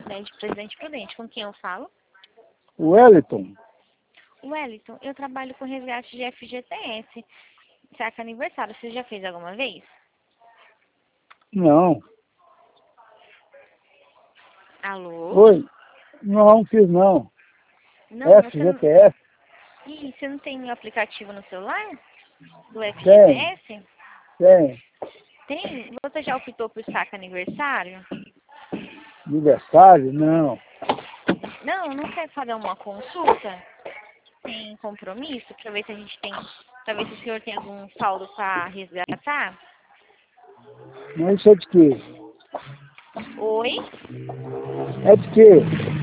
cidade de Presidente Prudente. Com quem eu falo? Wellington. Wellington, eu trabalho com resgate de FGTS. Saca aniversário, você já fez alguma vez? Não. Alô? Oi. Não fiz não. Não, você não... FGTS? Ih, você não tem um aplicativo no celular? Do Tem. FGTS? Tem. Tem? Você já optou por saca aniversário? Aniversário? Não. Não, não quer fazer uma consulta? Tem compromisso? Pra ver se a gente tem... Pra ver se o senhor tem algum saldo pra resgatar? Mas isso é de quê? Oi? É de quê?